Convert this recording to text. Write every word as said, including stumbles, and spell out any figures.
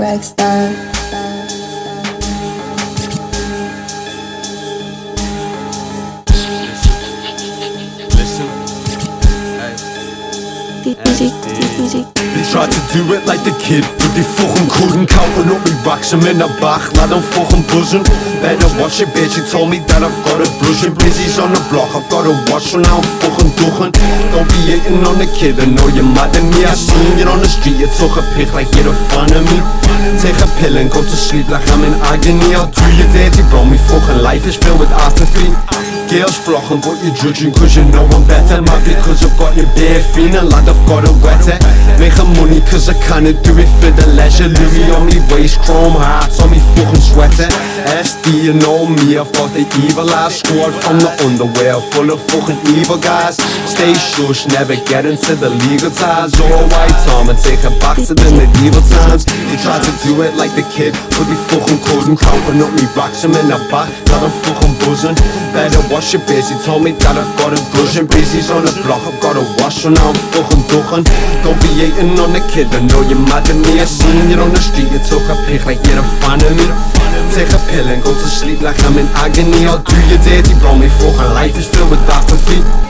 swag star. Listen, Die Musik, die Musik. they tried to do it like the kid, but they fucking couldn't. Counting up me racks, I'm in a back, lad, I'm fucking buzzing. Better watch it, bitch, you told me that I've got a blushing. Busy's on the block, I've got a watch, so now I'm fucking ducking. Don't be hating on the kid, I know you're mad at me. I seen you on the street, you took a pic like you're a fan of me. Take a pill and go to sleep like I'm in agony. I'll do you dirty, bro, me fucking life is filled with apathy. Girls flocking, but you're judging cause you know I'm better. Mad because I've got your bare feeling, lad, I've got a wetter. Making money cause I kinda do it for the leisure. Louis on me waist, chrome hearts on me fucking sweater. S D, you know me, I've got the evil ass squad from the underwear, full of fucking evil guys. Stay shush, never get into the legal ties. All white Tom and take her back to the medieval times. They tried to do it like the kid, but they fucking couldn't. Counting up me racks, I'm in the back, that I'm fucking buzzing. Better wash your bitch, he told me that I've got a brushing. Busy's on the block, I've got a wash, so now I'm fucking ducking. Don't be hating on the kid, I know you're mad at me. I seen you on the street, you took a pic like you're a fan of me. Take a pill and go to sleep like I'm in agony. I'll do you dirty, bro, me fucking life is filled with apathy.